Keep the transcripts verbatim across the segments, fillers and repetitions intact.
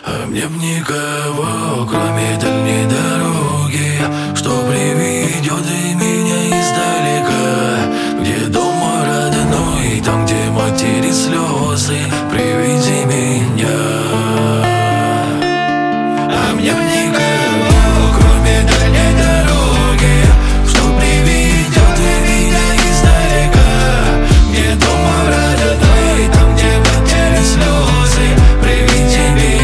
А мне б никого, кроме дальней дороги, что приведет и меня издалека, где дом мой родной, там, где матери слезы, приведи меня. А мне б никого, кроме дальней дороги, что приведет и меня издалека, где дом мой родной, там, где матери слезы, приведи меня.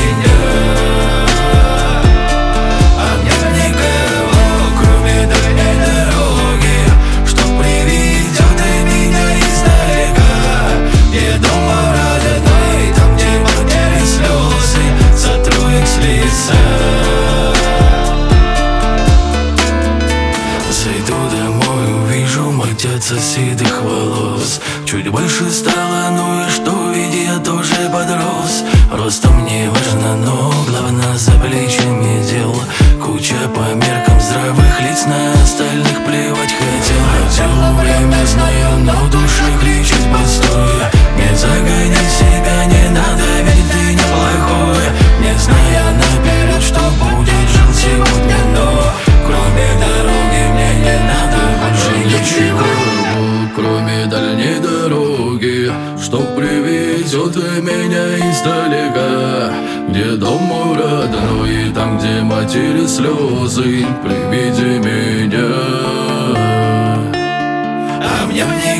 Зайду домой, увижу мать от седых волос. Чуть больше стало, ну и что, ведь я тоже подрос. Ростом не важно, но главное за плечами дело. Куча по меркам здравых лиц, на остальных плевать хотел. Хотел время знаю, но душа кричит постой. Не загоняй себя, не надо, ведь ты неплохой. Не зная наперед, что будет, жил сегодня, но кроме дороги мне не надо больше ничего. Кроме дальней дороги, что приведет меня издалека, где дом мой родной, там, где матери слезы, приведи меня. А мне мне